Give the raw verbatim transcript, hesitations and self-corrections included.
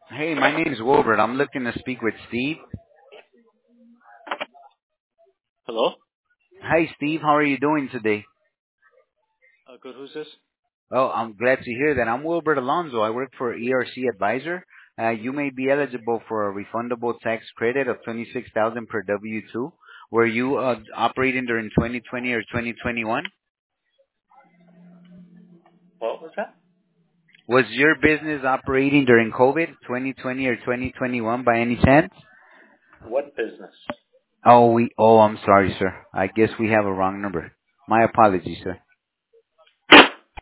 Hey, my name is Wilbert. I'm looking to speak with Steve. Hello? Hi, Steve. How are you doing today? Uh, good. Who's this? Oh, I'm glad to hear that. I'm Wilbert Alonso. I work for E R C Advisor. Uh, you may be eligible for a refundable tax credit of twenty-six thousand dollars per W two. Were you uh, operating during twenty twenty or twenty twenty-one? What was that? Was your business operating during COVID, twenty twenty or twenty twenty-one by any chance? What business? Oh, we. Oh, I'm sorry, sir. I guess we have a wrong number. My apologies, sir.